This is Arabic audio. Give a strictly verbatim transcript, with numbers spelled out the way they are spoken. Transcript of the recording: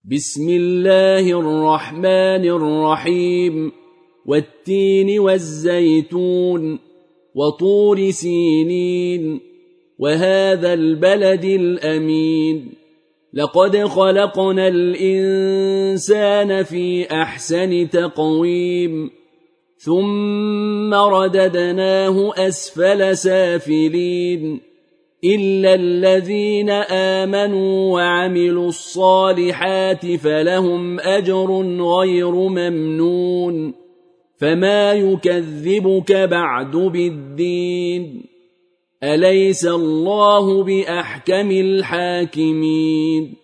بسم الله الرحمن الرحيم والتين والزيتون وطور سينين وهذا البلد الأمين لقد خلقنا الإنسان في أحسن تقويم ثم رددناه أسفل سافلين إلا الذين آمنوا وعملوا الصالحات فلهم أجر غير ممنون فما يكذبك بعد بالدين أليس الله بأحكم الحاكمين